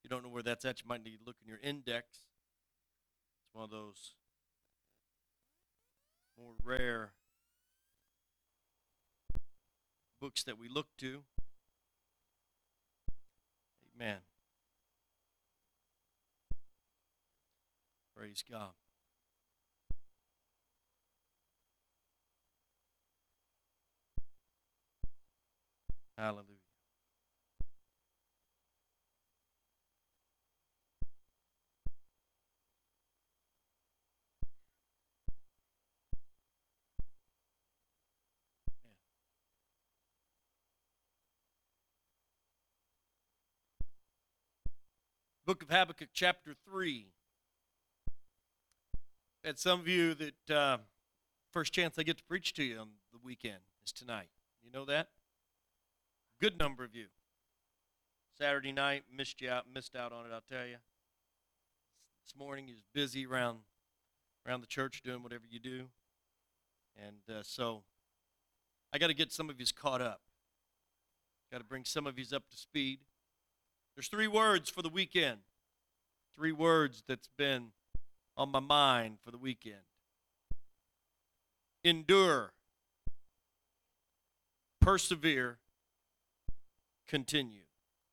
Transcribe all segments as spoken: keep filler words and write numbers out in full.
you don't know where that's at, you might need to look in your index. It's one of those more rare books that we look to. Amen. Praise God. Hallelujah. Book of Habakkuk, chapter three. And some of you that uh, first chance I get to preach to you on the weekend is tonight. You know that? Good number of you. Saturday night, missed you out, missed out on it, I'll tell you. This morning, you was busy around around the church doing whatever you do. And uh, so I got to get some of you caught up. Got to bring some of you up to speed. There's three words for the weekend. Three words that's been on my mind for the weekend. Endure. Persevere. Continue.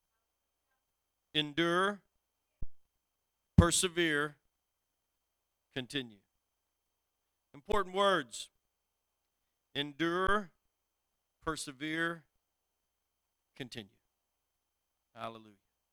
Endure. Persevere. Continue. Important words. Endure. Persevere. Continue. Hallelujah.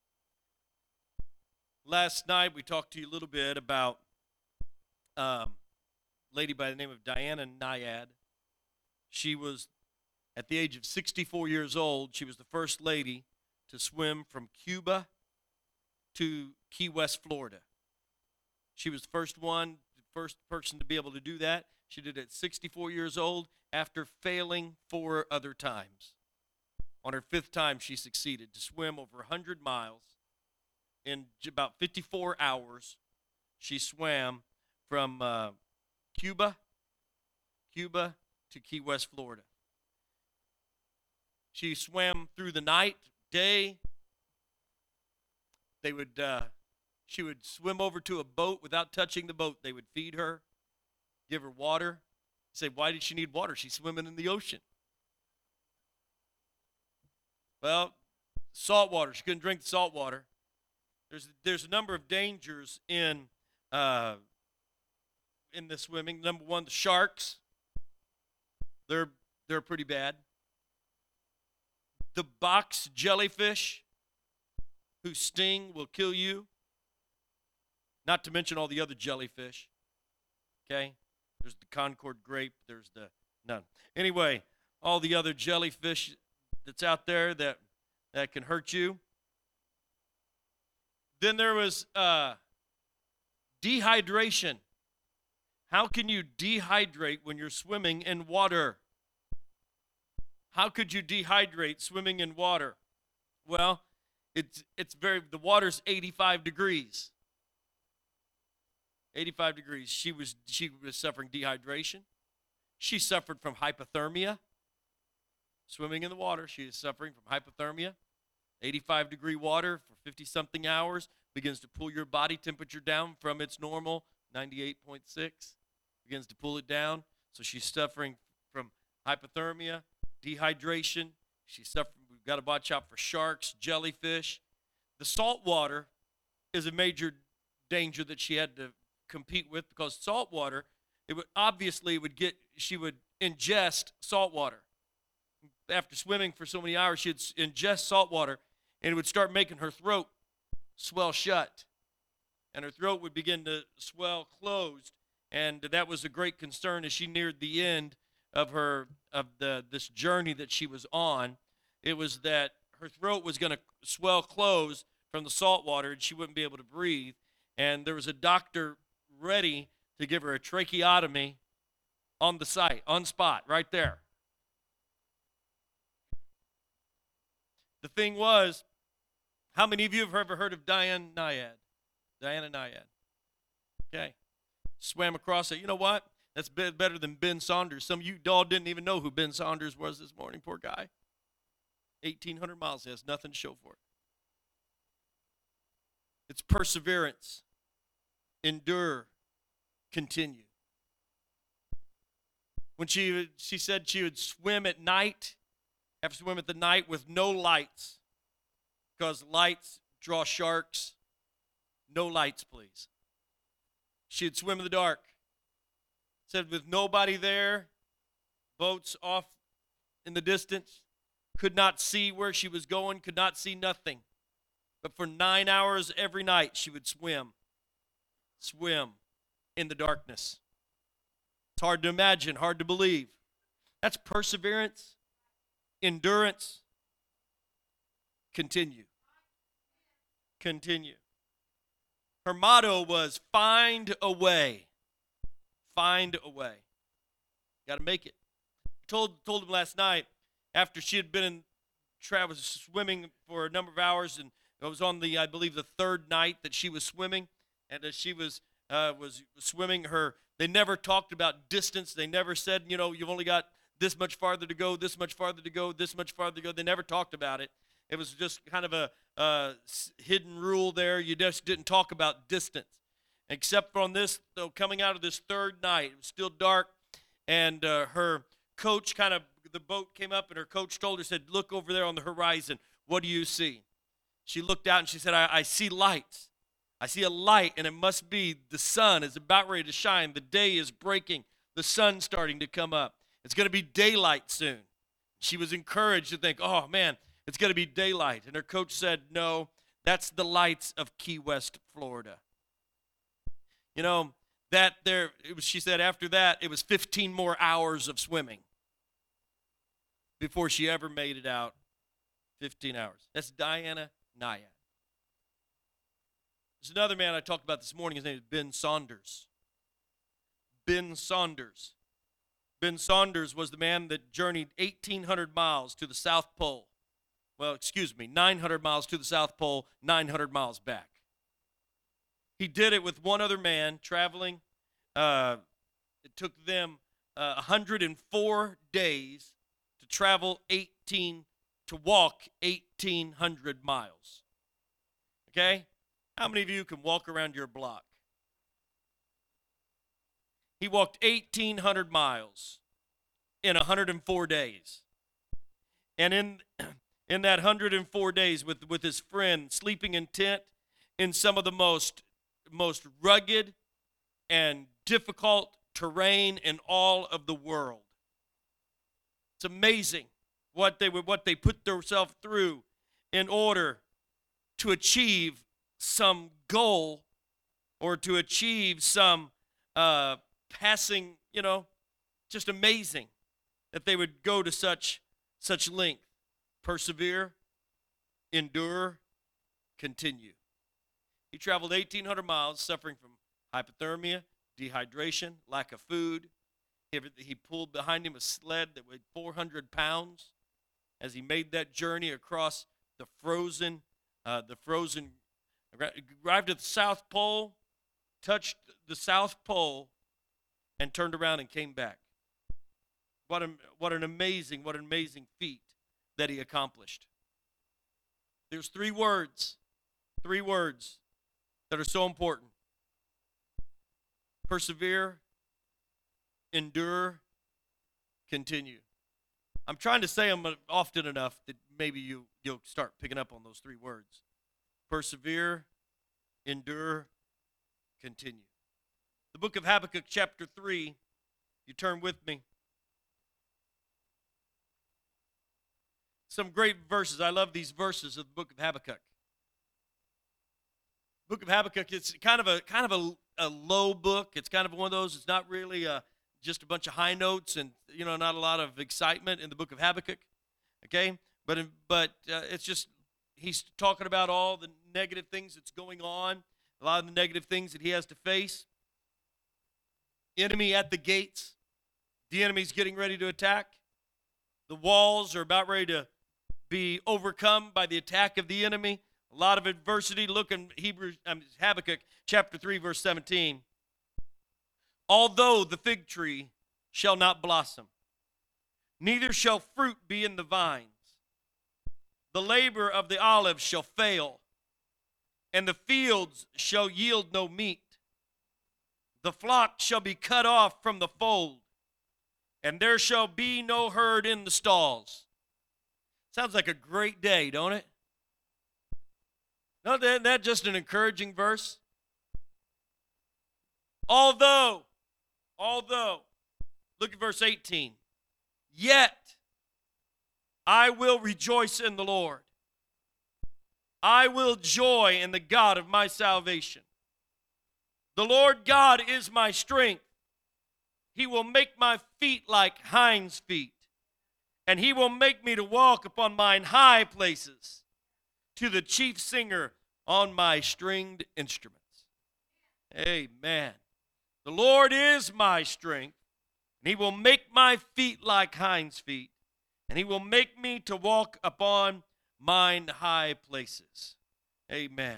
Last night we talked to you a little bit about um, a lady by the name of Diana Nyad. She was, at the age of sixty-four years old, she was the first lady to swim from Cuba to Key West, Florida. She was the first one, the first person to be able to do that. She did it at sixty-four years old after failing four other times. On her fifth time, she succeeded to swim over one hundred miles. In about fifty-four hours, she swam from uh, Cuba, Cuba to Key West, Florida. She swam through the night, day. They would, uh, she would swim over to a boat without touching the boat. They would feed her, give her water. You say, why did she need water? She's swimming in the ocean. Well, salt water. She couldn't drink the salt water. There's there's a number of dangers in uh, in the swimming. Number one, the sharks. They're they're pretty bad. The box jellyfish, whose sting will kill you. Not to mention all the other jellyfish. Okay, there's the Concord grape. There's the none. Anyway, all the other jellyfish that's out there that that can hurt you. Then there was uh, dehydration. How can you dehydrate when you're swimming in water? How could you dehydrate swimming in water? Well, it's it's very the water's eighty-five degrees. eighty-five degrees. She was she was suffering dehydration. She suffered from hypothermia. Swimming in the water, she is suffering from hypothermia. eighty-five degree water for fifty something hours begins to pull your body temperature down from its normal ninety-eight point six. Begins to pull it down. So she's suffering from hypothermia, dehydration. She's suffering. We've got to watch out for sharks, jellyfish. The salt water is a major danger that she had to compete with, because salt water, it would obviously would get she would ingest salt water. After swimming for so many hours, she'd ingest salt water, and it would start making her throat swell shut. And her throat would begin to swell closed. And that was a great concern as she neared the end of her of the this journey that she was on. It was that her throat was going to swell closed from the salt water, and she wouldn't be able to breathe. And there was a doctor ready to give her a tracheotomy on the site, on spot, right there. The thing was, how many of you have ever heard of Diana Nyad? Diana Nyad. Okay. Swam across it. You know what? That's better than Ben Saunders. Some of you all didn't even know who Ben Saunders was this morning. Poor guy. eighteen hundred miles. He has nothing to show for it. It's perseverance, endure, continue. When she, she said she would swim at night, have to swim at the night with no lights, because lights draw sharks. No lights, please. She'd swim in the dark. Said with nobody there, boats off in the distance, could not see where she was going, could not see nothing. But for nine hours every night, she would swim, swim in the darkness. It's hard to imagine, hard to believe. That's perseverance, endurance. Continue. Continue. Her motto was find a way. Find a way. Got to make it. I told, told him last night, after she had been in travel swimming for a number of hours, and it was on the, I believe, the third night that she was swimming, and as she was uh, was swimming, her they never talked about distance. They never said, you know, you've only got this much farther to go, this much farther to go, this much farther to go. They never talked about it. It was just kind of a uh, hidden rule there. You just didn't talk about distance. Except for on this, though, coming out of this third night, it was still dark, and uh, her coach kind of, the boat came up, and her coach told her, said, look over there on the horizon. What do you see? She looked out, and she said, I, I see lights. I see a light, and it must be the sun is about ready to shine. The day is breaking. The sun's starting to come up. It's going to be daylight soon. She was encouraged to think, oh, man, it's going to be daylight. And her coach said, no, that's the lights of Key West, Florida. You know, that there, it was, she said after that, it was fifteen more hours of swimming before she ever made it out. fifteen hours. That's Diana Nyad. There's another man I talked about this morning. His name is Ben Saunders. Ben Saunders. Ben Saunders was the man that journeyed eighteen hundred miles to the South Pole. Well, excuse me, nine hundred miles to the South Pole, nine hundred miles back. He did it with one other man traveling. Uh, it took them uh, one hundred four days to travel eighteen, to walk eighteen hundred miles. Okay? How many of you can walk around your block? He walked eighteen hundred miles in one hundred four days. And in in that one hundred four days with, with his friend, sleeping in tent in some of the most most rugged and difficult terrain in all of the world. It's amazing what they would what they put themselves through in order to achieve some goal or to achieve some uh, passing, you know, just amazing that they would go to such such length. Persevere, endure, continue. He traveled eighteen hundred miles, suffering from hypothermia, dehydration, lack of food. He, he pulled behind him a sled that weighed four hundred pounds as he made that journey across the frozen, uh, the frozen, arrived at the South Pole, touched the South Pole, and turned around and came back. What, a, what an amazing, what an amazing feat that he accomplished. There's three words, three words that are so important. Persevere, endure, continue. I'm trying to say them often enough that maybe you, you'll start picking up on those three words. Persevere, endure, continue. The book of Habakkuk, chapter three, you turn with me. Some great verses. I love these verses of the book of Habakkuk. Book of Habakkuk, it's kind of a kind of a, a low book. It's kind of one of those, it's not really a, just a bunch of high notes and, you know, not a lot of excitement in the book of Habakkuk, okay? But, but uh, it's just, he's talking about all the negative things that's going on, a lot of the negative things that he has to face. Enemy at the gates. The enemy's getting ready to attack. The walls are about ready to be overcome by the attack of the enemy. A lot of adversity. Look in Hebrews, um, Habakkuk chapter three, verse seventeen. Although the fig tree shall not blossom, neither shall fruit be in the vines, the labor of the olive shall fail, and the fields shall yield no meat. The flock shall be cut off from the fold, and there shall be no herd in the stalls. Sounds like a great day, don't it? No, isn't that just an encouraging verse? Although, although, look at verse eighteen. Yet I will rejoice in the Lord. I will joy in the God of my salvation. The Lord God is my strength. He will make my feet like hinds' feet, and he will make me to walk upon mine high places, to the chief singer on my stringed instruments. Amen. The Lord is my strength, and he will make my feet like hinds' feet, and he will make me to walk upon mine high places. Amen.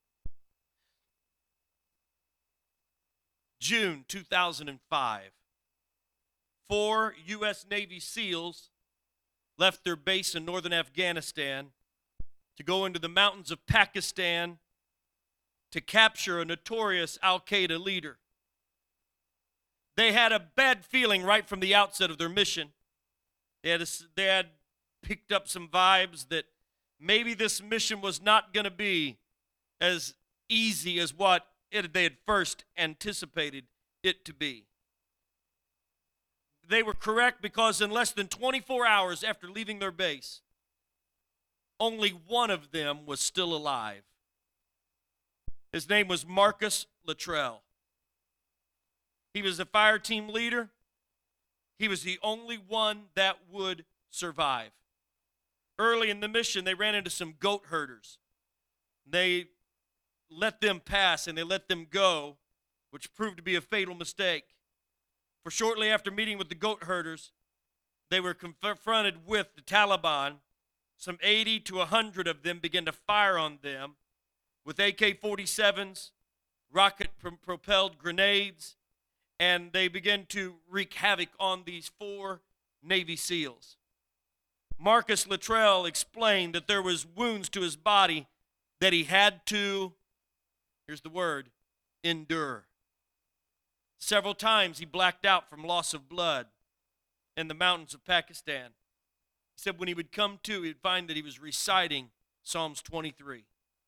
June two thousand five. Four U S Navy SEALs left their base in northern Afghanistan to go into the mountains of Pakistan to capture a notorious Al-Qaeda leader. They had a bad feeling right from the outset of their mission. They had, a, they had picked up some vibes that maybe this mission was not going to be as easy as what it, they had first anticipated it to be. They were correct, because in less than twenty-four hours after leaving their base, only one of them was still alive. His name was Marcus Luttrell. He was a fire team leader. He was the only one that would survive. Early in the mission, they ran into some goat herders. They let them pass and they let them go, which proved to be a fatal mistake. For shortly after meeting with the goat herders, they were confronted with the Taliban. Some eighty to one hundred of them began to fire on them with A K forty-sevens, rocket-propelled grenades, and they began to wreak havoc on these four Navy SEALs. Marcus Luttrell explained that there was wounds to his body that he had to, here's the word, endure. Several times he blacked out from loss of blood in the mountains of Pakistan. He said when he would come to, he'd find that he was reciting Psalms twenty-three.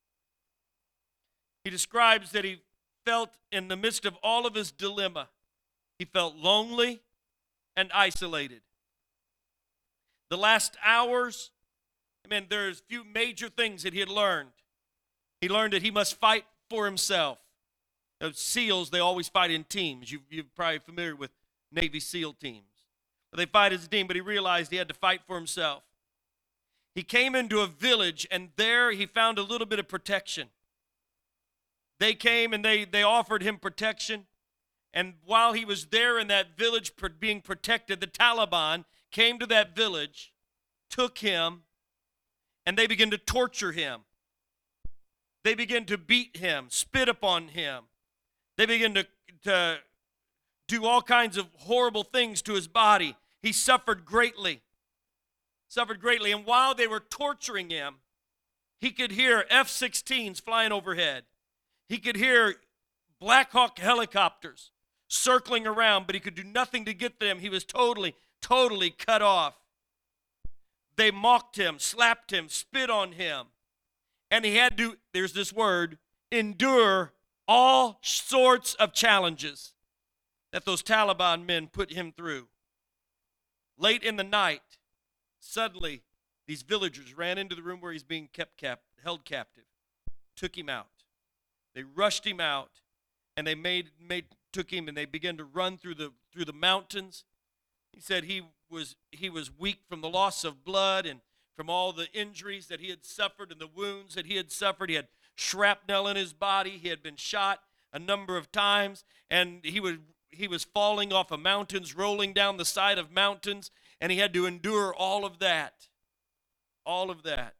He describes that he felt in the midst of all of his dilemma, he felt lonely and isolated. The last hours, I mean, there's a few major things that he had learned. He learned that he must fight for himself. Those SEALs, they always fight in teams. You, you're probably familiar with Navy SEAL teams. But they fight as a team, but he realized he had to fight for himself. He came into a village, and there he found a little bit of protection. They came and they, they offered him protection. And while he was there in that village being protected, the Taliban came to that village, took him, and they began to torture him. They began to beat him, spit upon him. They began to, to do all kinds of horrible things to his body. He suffered greatly, suffered greatly. And while they were torturing him, he could hear F sixteens flying overhead. He could hear Black Hawk helicopters circling around, but he could do nothing to get them. He was totally, totally cut off. They mocked him, slapped him, spit on him. And he had to, there's this word, endure all sorts of challenges that those Taliban men put him through. Late in the night, suddenly, these villagers ran into the room where he's being kept cap- held captive, took him out. They rushed him out, and they made, made took him, and they began to run through the through the mountains. He said he was he was weak from the loss of blood and from all the injuries that he had suffered and the wounds that he had suffered. He had shrapnel in his body. He had been shot a number of times, and he was he was falling off of mountains, rolling down the side of mountains, and he had to endure all of that. All of that.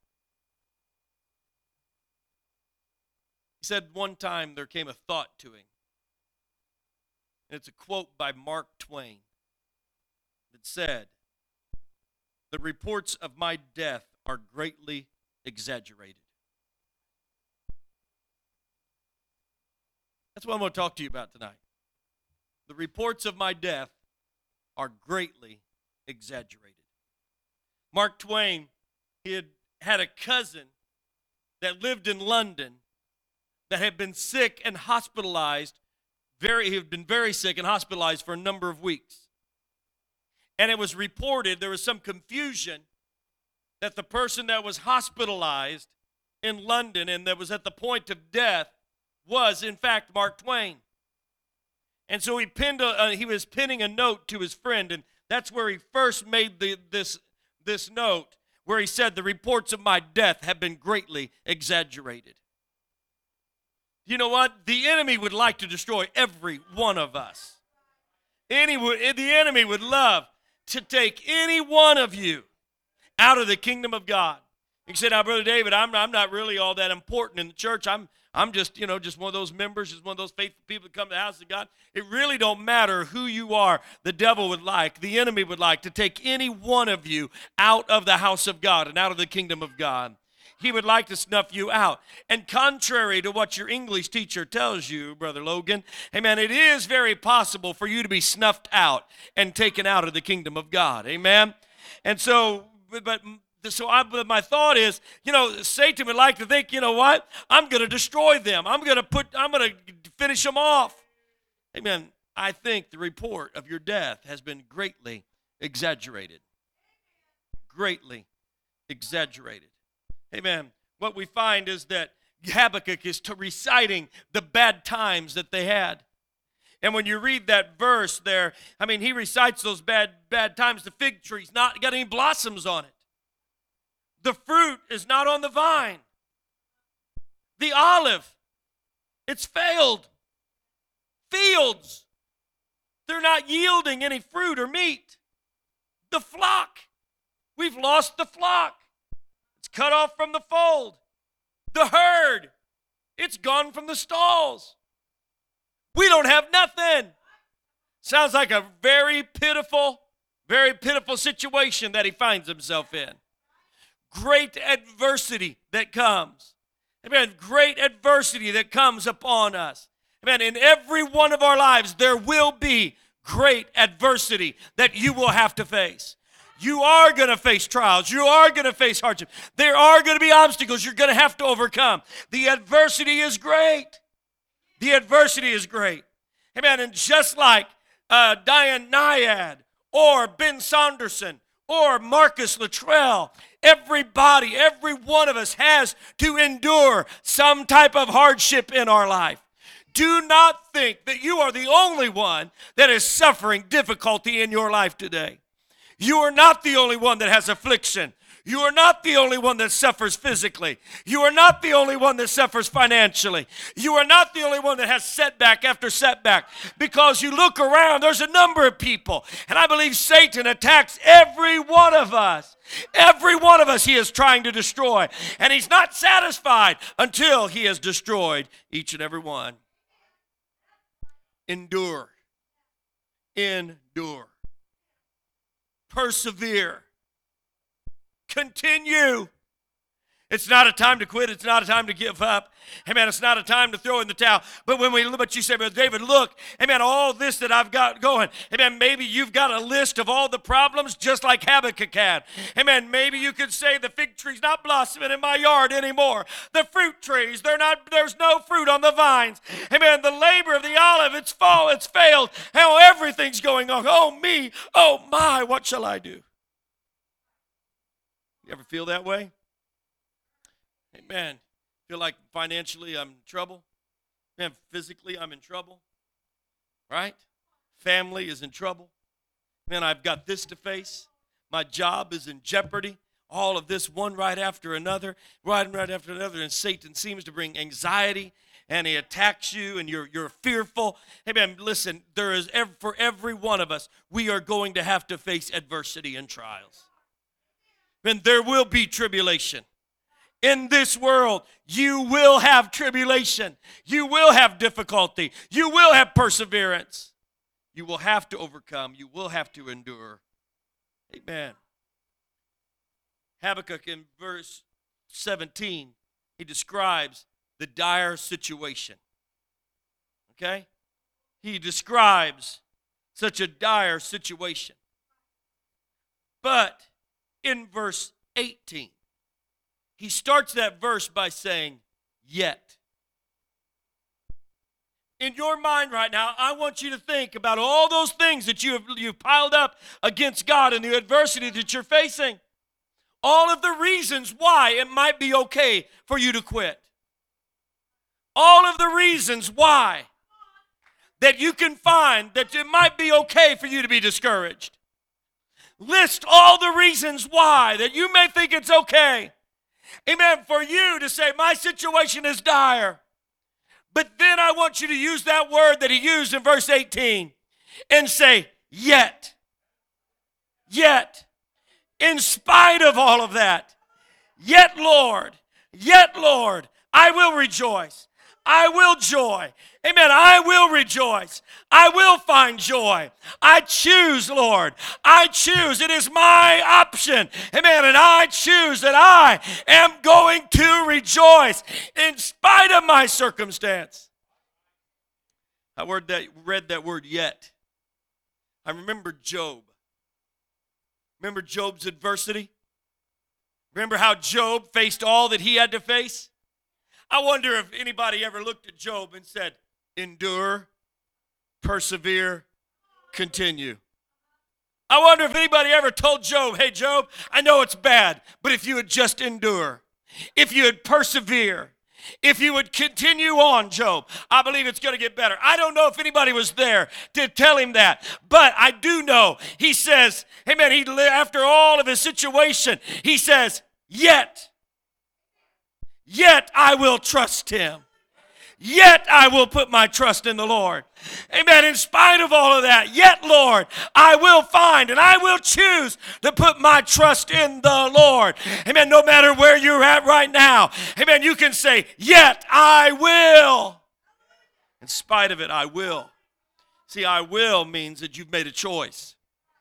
He said one time there came a thought to him. And it's a quote by Mark Twain that said, "The reports of my death are greatly exaggerated." That's what I'm going to talk to you about tonight. The reports of my death are greatly exaggerated. Mark Twain, he had had a cousin that lived in London that had been sick and hospitalized. Very, he had been very sick and hospitalized for a number of weeks. And it was reported, there was some confusion, that the person that was hospitalized in London and that was at the point of death was, in fact, Mark Twain. And so he pinned a, uh, he was pinning a note to his friend, and that's where he first made the, this, this note, where he said, the reports of my death have been greatly exaggerated. You know what? The enemy would like to destroy every one of us. Any, the enemy would love to take any one of you out of the kingdom of God. You say, now, Brother David, I'm, I'm not really all that important in the church. I'm, I'm just, you know, just one of those members, just one of those faithful people that come to the house of God. It really don't matter who you are. The devil would like, the enemy would like to take any one of you out of the house of God and out of the kingdom of God. He would like to snuff you out. And contrary to what your English teacher tells you, Brother Logan, amen, it is very possible for you to be snuffed out and taken out of the kingdom of God. Amen? And so, but so I, but my thought is, you know, Satan would like to think, you know what? I'm going to destroy them. I'm going to put, I'm going to finish them off. Amen. I think the report of your death has been greatly exaggerated. Greatly exaggerated. Amen. What we find is that Habakkuk is to reciting the bad times that they had. And when you read that verse there, I mean, he recites those bad, bad times. The fig tree's not got any blossoms on it. The fruit is not on the vine. The olive, it's failed. Fields, they're not yielding any fruit or meat. The flock, we've lost the flock. It's cut off from the fold. The herd, it's gone from the stalls. We don't have nothing. Sounds like a very pitiful, very pitiful situation that he finds himself in. Great adversity that comes. Amen. Great adversity that comes upon us. Amen. In every one of our lives, there will be great adversity that you will have to face. You are going to face trials. You are going to face hardship. There are going to be obstacles you're going to have to overcome. The adversity is great. The adversity is great. Amen. And just like uh, Diane Nyad or Ben Saunderson or Marcus Luttrell, everybody, every one of us has to endure some type of hardship in our life. Do not think that you are the only one that is suffering difficulty in your life today. You are not the only one that has affliction. You are not the only one that suffers physically. You are not the only one that suffers financially. You are not the only one that has setback after setback. Because you look around, there's a number of people. And I believe Satan attacks every one of us. Every one of us he is trying to destroy. And he's not satisfied until he has destroyed each and every one. Endure. Endure. Persevere. Continue. It's not a time to quit. It's not a time to give up. Amen. It's not a time to throw in the towel. But when we, but you say, Brother David, look, amen, all this that I've got going. Amen. Maybe you've got a list of all the problems just like Habakkuk had. Amen. Maybe you could say the fig tree's not blossoming in my yard anymore. The fruit trees, they're not, there's no fruit on the vines. Amen. The labor of the olive, it's fall, it's failed. How everything's going on. Oh me, oh my, what shall I do? You ever feel that way? Amen. Feel like financially I'm in trouble? Man, physically I'm in trouble? Right? Family is in trouble. Man, I've got this to face. My job is in jeopardy. All of this one right after another, right right after another. And Satan seems to bring anxiety and he attacks you and you're, you're fearful. Amen. Listen, there is ev- for every one of us, we are going to have to face adversity and trials. And there will be tribulation. In this world, you will have tribulation. You will have difficulty. You will have perseverance. You will have to overcome. You will have to endure. Amen. Habakkuk in verse seventeen, he describes the dire situation. Okay? He describes such a dire situation. But in verse eighteen, he starts that verse by saying, yet. In your mind right now, I want you to think about all those things that you have you've piled up against God and the adversity that you're facing. All of the reasons why it might be okay for you to quit. All of the reasons why that you can find that it might be okay for you to be discouraged. List all the reasons why that you may think it's okay, amen, for you to say, my situation is dire. But then I want you to use that word that he used in verse eighteen and say, yet, yet, in spite of all of that, yet, Lord, yet, Lord, I will rejoice. I will joy. Amen. I will rejoice. I will find joy. I choose, Lord. I choose. It is my option. Amen. And I choose that I am going to rejoice in spite of my circumstance. I word that, read that word yet. I remember Job. Remember Job's adversity? Remember how Job faced all that he had to face? I wonder if anybody ever looked at Job and said, endure, persevere, continue. I wonder if anybody ever told Job, hey, Job, I know it's bad, but if you would just endure, if you would persevere, if you would continue on, Job, I believe it's going to get better. I don't know if anybody was there to tell him that, but I do know he says, hey, man, he, after all of his situation, he says, yet, yet I will trust him. Yet I will put my trust in the Lord. Amen. In spite of all of that, yet, Lord, I will find and I will choose to put my trust in the Lord. Amen. No matter where you're at right now, amen, you can say, yet I will. In spite of it, I will. See, I will means that you've made a choice.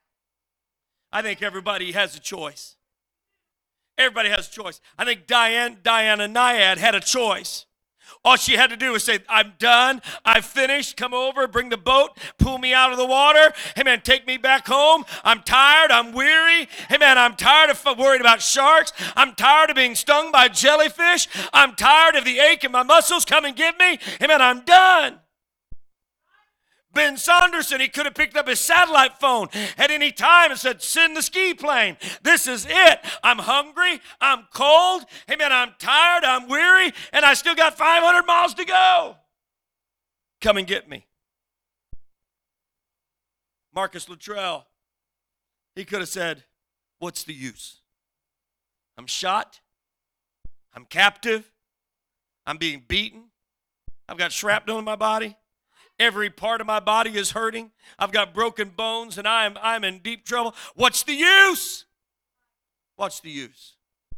I think everybody has a choice. Everybody has a choice. I think Diane, Diana Nyad had a choice. All she had to do was say, I'm done, I've finished, come over, bring the boat, pull me out of the water. Hey, man, take me back home. I'm tired, I'm weary. Hey, man, I'm tired of worried about sharks. I'm tired of being stung by jellyfish. I'm tired of the ache in my muscles. Come and get me. Hey, man, I'm done. Ben Saunderson, he could have picked up his satellite phone at any time and said, send the ski plane. This is it. I'm hungry. I'm cold. Hey, man, I'm tired. I'm weary. And I still got five hundred miles to go. Come and get me. Marcus Luttrell, he could have said, what's the use? I'm shot. I'm captive. I'm being beaten. I've got shrapnel in my body. Every part of my body is hurting. I've got broken bones and I'm, I'm in deep trouble. What's the use? What's the use?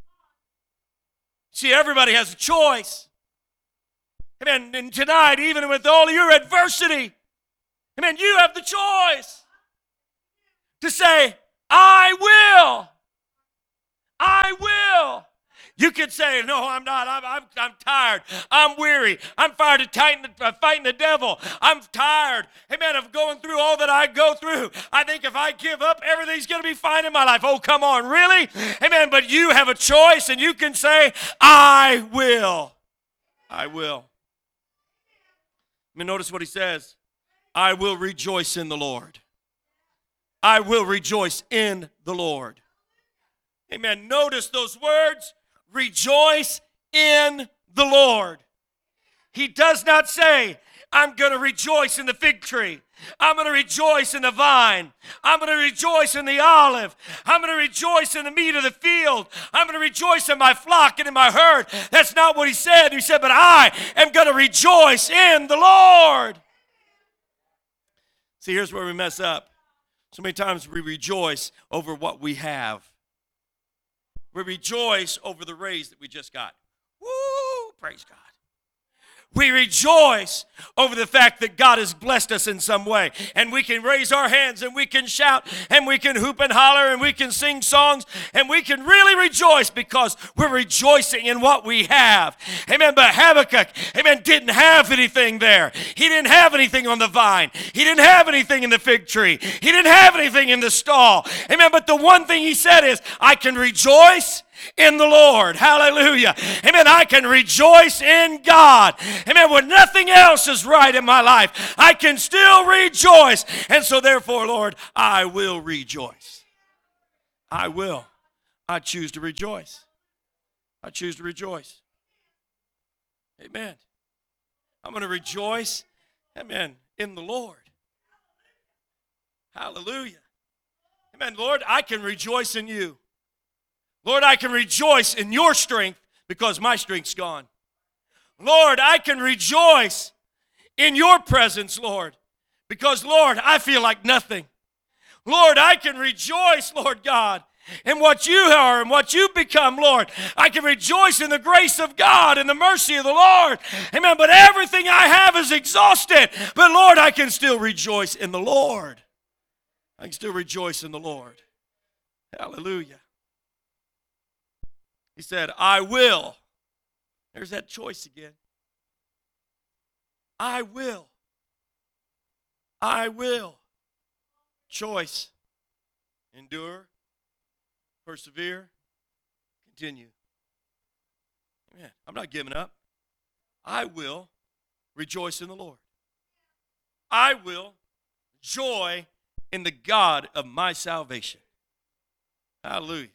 See, everybody has a choice. Amen. And tonight, even with all your adversity, amen, you have the choice to say, I will. I will. You could say, no, I'm not. I'm, I'm, I'm tired. I'm weary. I'm fired of fighting the, uh, fighting the devil. I'm tired, amen, of going through all that I go through. I think if I give up, everything's going to be fine in my life. Oh, come on, really? Amen, but you have a choice, and you can say, I will. I will. I mean, notice what he says. I will rejoice in the Lord. I will rejoice in the Lord. Amen. Notice those words. Rejoice in the Lord. He does not say, I'm going to rejoice in the fig tree. I'm going to rejoice in the vine. I'm going to rejoice in the olive. I'm going to rejoice in the meat of the field. I'm going to rejoice in my flock and in my herd. That's not what he said. He said, but I am going to rejoice in the Lord. See, here's where we mess up. So many times we rejoice over what we have. We rejoice over the raise that we just got. Woo! Praise God. We rejoice over the fact that God has blessed us in some way. And we can raise our hands and we can shout and we can hoop and holler and we can sing songs and we can really rejoice because we're rejoicing in what we have. Amen. But Habakkuk, amen, didn't have anything there. He didn't have anything on the vine. He didn't have anything in the fig tree. He didn't have anything in the stall. Amen. But the one thing he said is, I can rejoice in the Lord. Hallelujah. Amen. I can rejoice in God. Amen. When nothing else is right in my life, I can still rejoice. And so therefore, Lord, I will rejoice. I will. I choose to rejoice. I choose to rejoice. Amen. I'm going to rejoice, amen, in the Lord. Hallelujah. Amen. Lord, I can rejoice in you. Lord, I can rejoice in your strength because my strength's gone. Lord, I can rejoice in your presence, Lord, because, Lord, I feel like nothing. Lord, I can rejoice, Lord God, in what you are and what you've become, Lord. I can rejoice in the grace of God and the mercy of the Lord. Amen. But everything I have is exhausted. But, Lord, I can still rejoice in the Lord. I can still rejoice in the Lord. Hallelujah. He said, I will. There's that choice again. I will. I will. Choice. Endure. Persevere. Continue. Amen. I'm not giving up. I will rejoice in the Lord. I will joy in the God of my salvation. Hallelujah.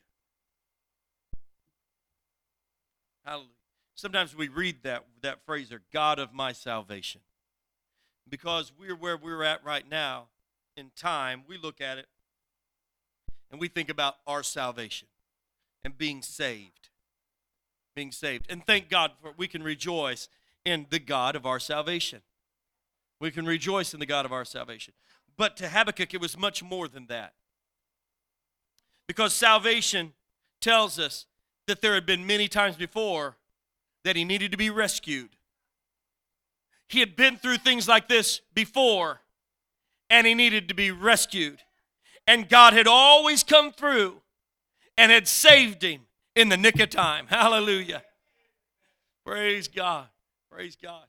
Hallelujah. Sometimes we read that, that phrase there, God of my salvation. Because we're where we're at right now in time, we look at it and we think about our salvation and being saved. Being saved. And thank God for we can rejoice in the God of our salvation. We can rejoice in the God of our salvation. But to Habakkuk, it was much more than that. Because salvation tells us that there had been many times before that he needed to be rescued. He had been through things like this before, and he needed to be rescued. And God had always come through and had saved him in the nick of time. Hallelujah. Praise God. Praise God.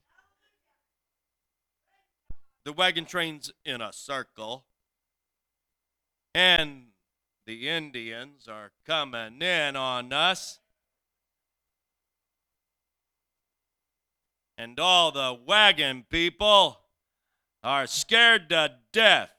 The wagon train's in a circle, and the Indians are coming in on us. And all the wagon people are scared to death.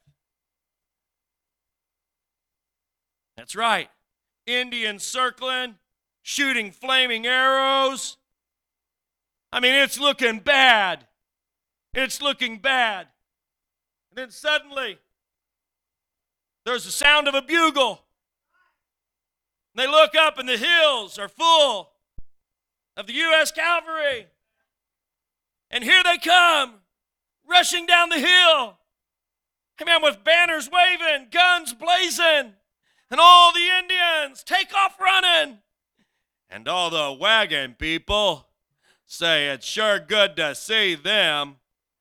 That's right. Indians circling, shooting flaming arrows. I mean, it's looking bad. It's looking bad. And then suddenly, there's the sound of a bugle. They look up and the hills are full of the U S cavalry. And here they come, rushing down the hill. Amen, with banners waving, guns blazing. And all the Indians take off running. And all the wagon people say it's sure good to see them.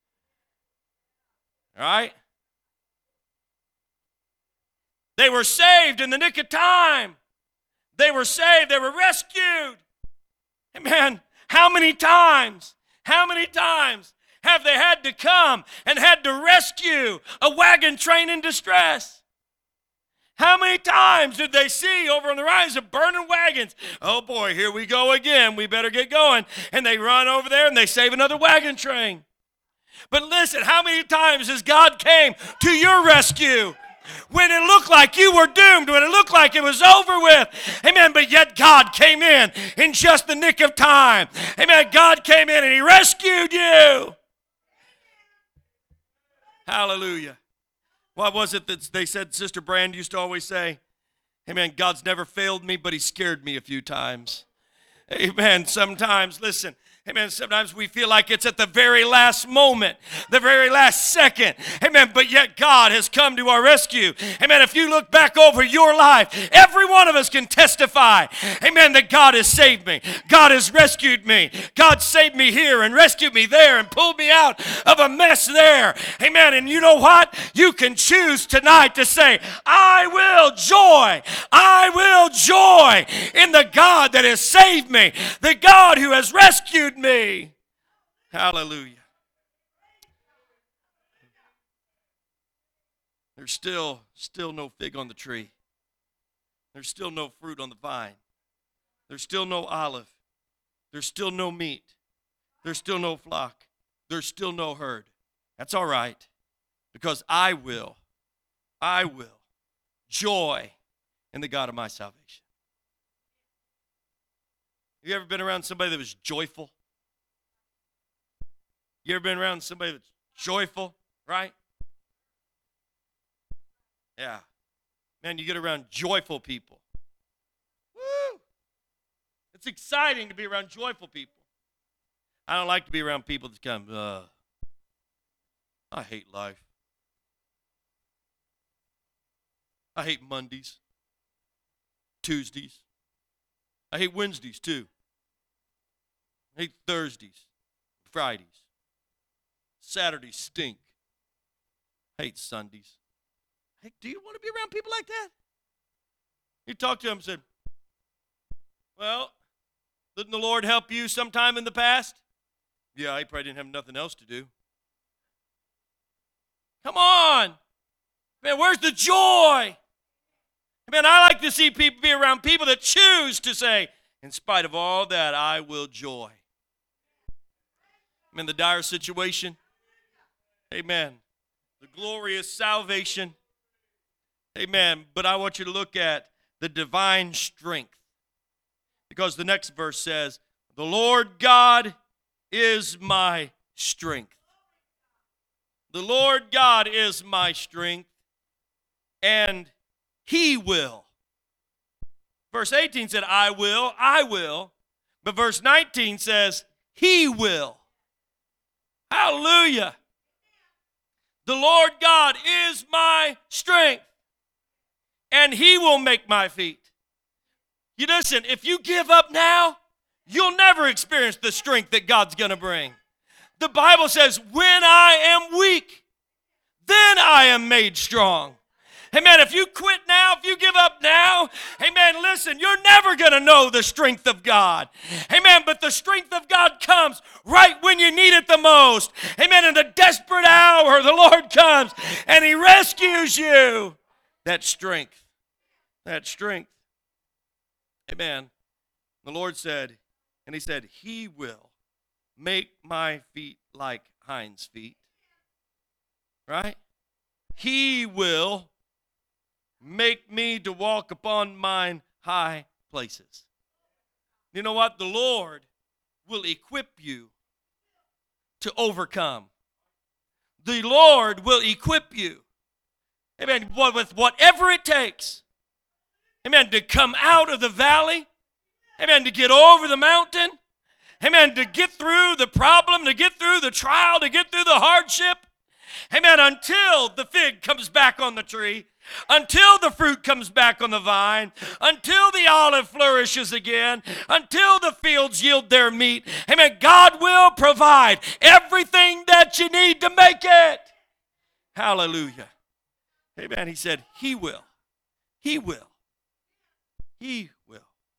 All right? They were saved in the nick of time. They were saved. They were rescued. Amen. How many times, how many times have they had to come and had to rescue a wagon train in distress? How many times did they see over on the horizon burning wagons? Oh boy, here we go again. We better get going. And they run over there and they save another wagon train. But listen, how many times has God came to your rescue when it looked like you were doomed, when it looked like it was over with? Amen. But yet God came in in just the nick of time. Amen. God came in and he rescued you. Hallelujah. What was it that they said, Sister Brand used to always say? Amen. God's never failed me, but he scared me a few times. Amen. Sometimes, listen, Amen. Sometimes we feel like it's at the very last moment, the very last second. Amen. But yet God has come to our rescue. Amen. If you look back over your life, every one of us can testify, amen, that God has saved me. God has rescued me. God saved me here and rescued me there and pulled me out of a mess there. Amen. And you know what? You can choose tonight to say, I will joy. I will joy in the God that has saved me, the God who has rescued me. Hallelujah. There's still, still no fig on the tree. There's still no fruit on the vine. There's still no olive. There's still no meat. There's still no flock. There's still no herd. That's all right, because I will, I will joy in the God of my salvation. Have you ever been around somebody that was joyful? You ever been around somebody that's joyful, right? Yeah. Man, you get around joyful people. Woo! It's exciting to be around joyful people. I don't like to be around people that come, uh, I hate life. I hate Mondays, Tuesdays. I hate Wednesdays too. I hate Thursdays, Fridays. Saturdays stink. I hate Sundays. Hey, do you want to be around people like that? You talk to them and said, well, didn't the Lord help you sometime in the past? Yeah, he probably didn't have nothing else to do. Come on. Man, where's the joy? Man, I like to see people be around people that choose to say, in spite of all that, I will joy. I'm in the dire situation. Amen. The glorious salvation. Amen. But I want you to look at the divine strength. Because the next verse says, the Lord God is my strength. The Lord God is my strength, and he will. Verse eighteen said, I will, I will. But verse nineteen says, he will. Hallelujah. The Lord God is my strength, and he will make my feet. You listen, if you give up now, you'll never experience the strength that God's going to bring. The Bible says, when I am weak, then I am made strong. Amen. If you quit now, if you give up now, amen, listen, you're never going to know the strength of God. Amen. But the strength of God comes right when you need it the most. Amen. In the desperate hour, the Lord comes and he rescues you. That strength. That strength. Amen. The Lord said, and he said, he will make my feet like hinds' feet. Right? He will make me to walk upon mine high places. You know what? The Lord will equip you to overcome. The Lord will equip you, amen, with whatever it takes, amen, to come out of the valley, amen, to get over the mountain, amen, to get through the problem, to get through the trial, to get through the hardship, amen, until the fig comes back on the tree, until the fruit comes back on the vine, until the olive flourishes again, until the fields yield their meat. Amen. God will provide everything that you need to make it. Hallelujah. Amen. He said, he will. He will. He will.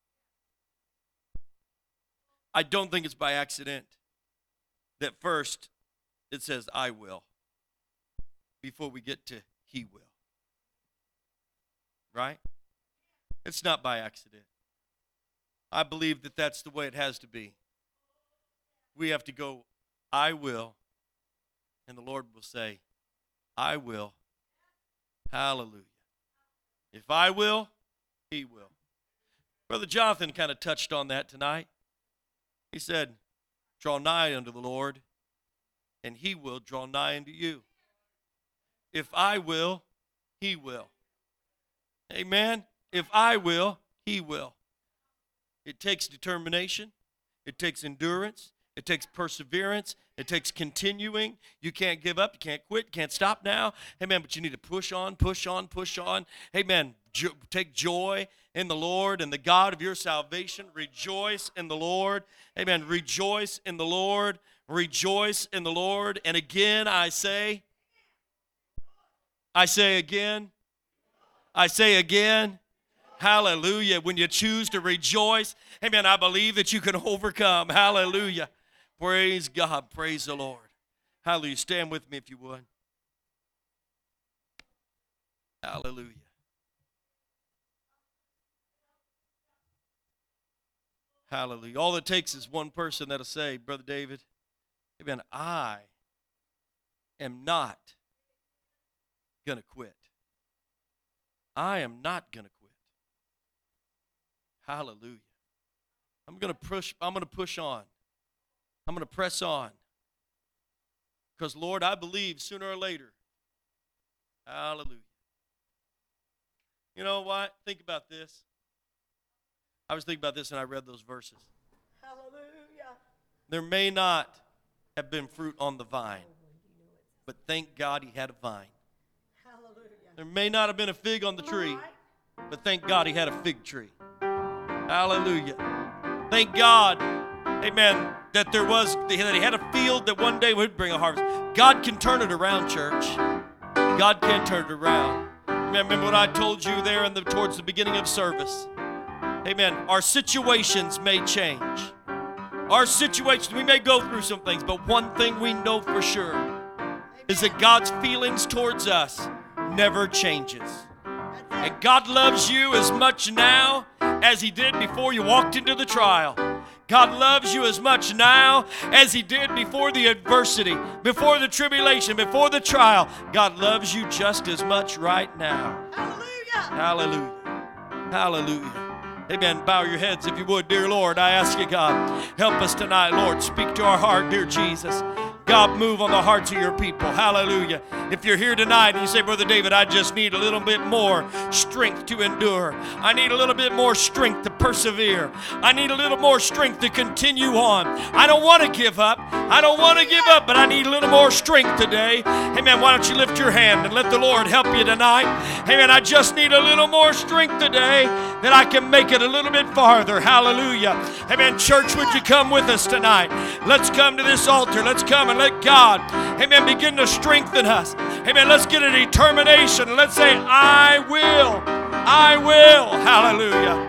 I don't think it's by accident that first it says, I will, before we get to he will. Right? It's not by accident. I believe that that's the way it has to be. We have to go, I will, and the Lord will say, I will. Hallelujah. If I will, he will. Brother Jonathan kind of touched on that tonight. He said, draw nigh unto the Lord, and he will draw nigh unto you. If I will, he will. Amen. If I will, he will. It takes determination. It takes endurance. It takes perseverance. It takes continuing. You can't give up. You can't quit. You can't stop now. Amen. But you need to push on, push on, push on. Amen. Jo- take joy in the Lord and the God of your salvation. Rejoice in the Lord. Amen. Rejoice in the Lord. Rejoice in the Lord. And again, I say, I say again, I say again, hallelujah. When you choose to rejoice, amen, I believe that you can overcome. Hallelujah. Praise God. Praise the Lord. Hallelujah. Stand with me if you would. Hallelujah. Hallelujah. All it takes is one person that'll say, Brother David, amen, I am not going to quit. I am not going to quit. Hallelujah. I'm going to push, I'm going to push on. I'm going to press on. Because, Lord, I believe sooner or later. Hallelujah. You know what? Think about this. I was thinking about this and I read those verses. Hallelujah. There may not have been fruit on the vine, but thank God he had a vine. Hallelujah. There may not have been a fig on the tree, but thank God he had a fig tree. Hallelujah. Thank God, amen, that there was, that he had a field that one day would bring a harvest. God can turn it around, church. God can turn it around. Remember what I told you there in the, towards the beginning of service. Amen. Our situations may change. Our situations, we may go through some things, but one thing we know for sure is that God's feelings towards us never changes. And God loves you as much now as he did before you walked into the trial. God loves you as much now as he did before the adversity, before the tribulation, before the trial. God loves you just as much right now. Hallelujah. Hallelujah. Hallelujah. Amen. Bow your heads if you would, dear Lord. I ask you, God, help us tonight, Lord. Speak to our heart, dear Jesus. God, move on the hearts of your people. Hallelujah. If you're here tonight and you say, Brother David, I just need a little bit more strength to endure. I need a little bit more strength to persevere. I need a little more strength to continue on. I don't want to give up. I don't want to give up, but I need a little more strength today. Amen. Why don't you lift your hand and let the Lord help you tonight? Amen. I just need a little more strength today that I can make it a little bit farther. Hallelujah. Amen. Church, would you come with us tonight? Let's come to this altar. Let's come and let God, amen, begin to strengthen us. Amen. Let's get a determination. Let's say, I will. I will. Hallelujah.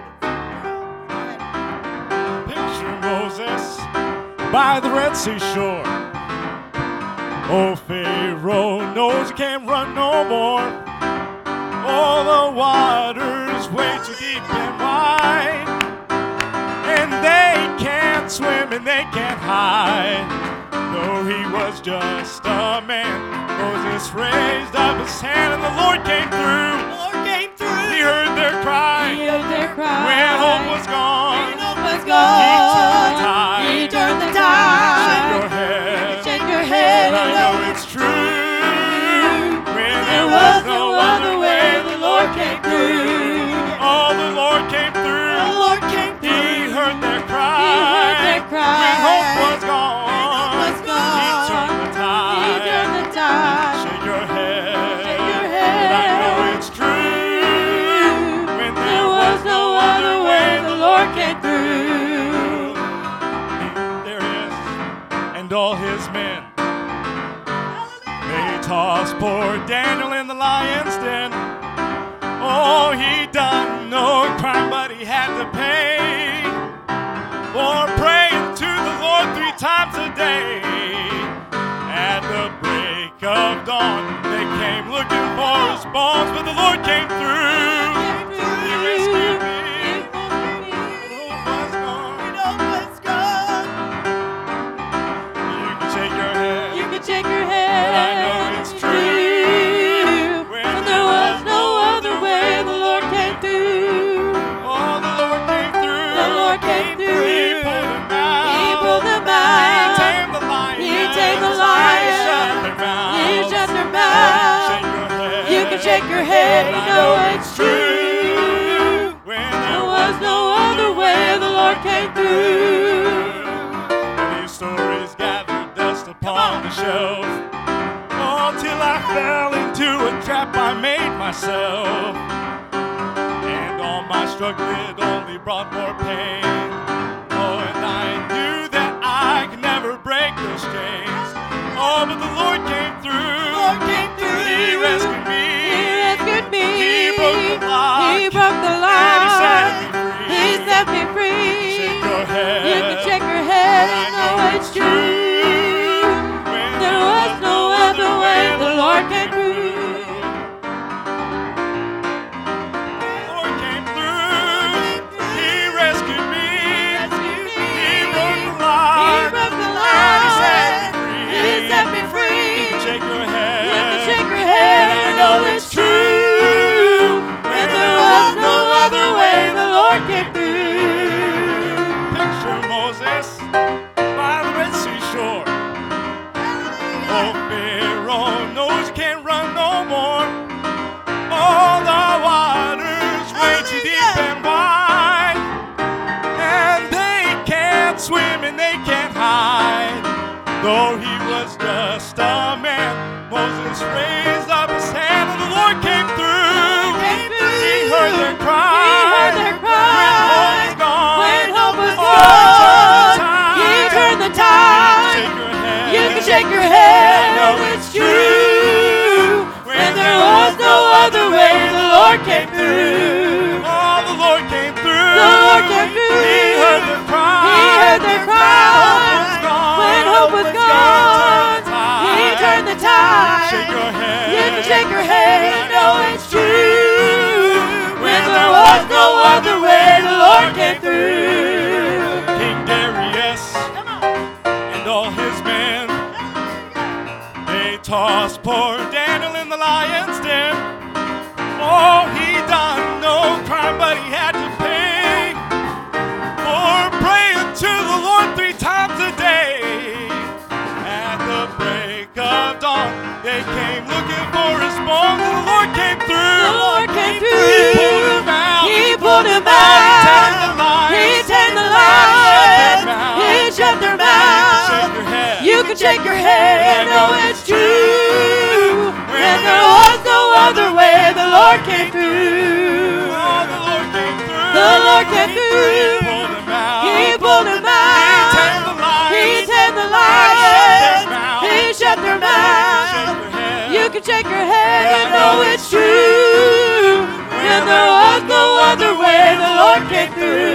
Picture Moses by the Red Sea shore. Oh, Pharaoh knows he can't run no more. All the waters way too deep and wide, and they can't swim and they can't hide. Though he was just a man, Moses raised up his hand and the Lord came through. The Lord came through. He heard their cry. He heard their cry. When hope was gone, When hope was gone. He turned the tide. He turned the tide. Shake your head. Shake your head. I know it's true. When There was no other way. The Lord came through. Oh, the Lord came through. The Lord came through. He heard their cry. He heard their cry. When hope was gone, When hope was gone. He turned the tide. He turned the tide. Shake your head. Shake your head. But I know it's true. When There was no other way. The Lord came through. There he is, and all his men. They tossed poor Daniel in the lion's den. Oh, he done no crime, but he had to pay for praying to the Lord three times a day. At the break of dawn, they came looking for his bones, but the Lord came through. He rescued me. Hope was gone. You can shake your head. You can shake your head. But I know it's true. When there was no other way, the Lord came through. Oh, the Lord came through. The Lord came through. He pulled them out. He pulled them He out. tamed the lion. He tamed the lion. He shut their mouths. He shut their Oh, mouth. shake your head. You can shake your head. But You I know know it's true. When There was no other way, the Lord came through. And he stole shelf. Oh, till I fell into a trap I made myself. And all my struggle it only brought more pain. Oh, and I knew that I could never break those chains. Oh, but the Lord came through. Lord came through. He rescued me. He rescued me. He broke the lock. He broke the And he lock. set me free. He set me free. Shake your head. You can shake your head and know it's true. When There was no other way the Lord came through. The Lord came through. He rescued me. He broke the He lock. broke the And he set lock. me free. He set me free. Shake your head. You can shake your head and know it's true. When there was no other way the Lord came through. Picture Moses by the Red Sea shore. Oh, Pharaoh knows he can't run no more. All the waters way too deep and wide, and they can't swim and they can't hide. Though he was just a man, Moses raised up his hand and the Lord came through. Came through. He heard their cry. He heard their cry. When hope was gone. When hope was Oh, gone, He turned the tide. Shake your head. You can shake your head, I know it's true. When there was no other way, the Lord came through. Oh, the Lord came through. The Lord came through. He heard their cry. He heard their cry. When hope was gone, He turned the tide. Shake your head. You can shake your head, I know it's true. When there was no other way, the Lord came through. King Darius and all his men, they tossed poor Daniel in the lion's den. Oh, he done no crime, but he had to pay for praying to the Lord three times a day. At the break of dawn, they came looking for his bones, and the Lord came through. The Lord came He pulled through. him out. He pulled him Oh, he tamed the out. lions. He tamed the And lions. he He shut their Shake mouth. your head. You can shake your head and know it's true. When there was no other way, the Lord came through. Oh, the Lord came through. The Lord came through. He pulled him out. He pulled him He tamed out. the lions. He tamed the Shut lions. their mouth. He shut their Shake mouth. your head. You can shake your head and know it's true. When there was no other way, the Lord came through.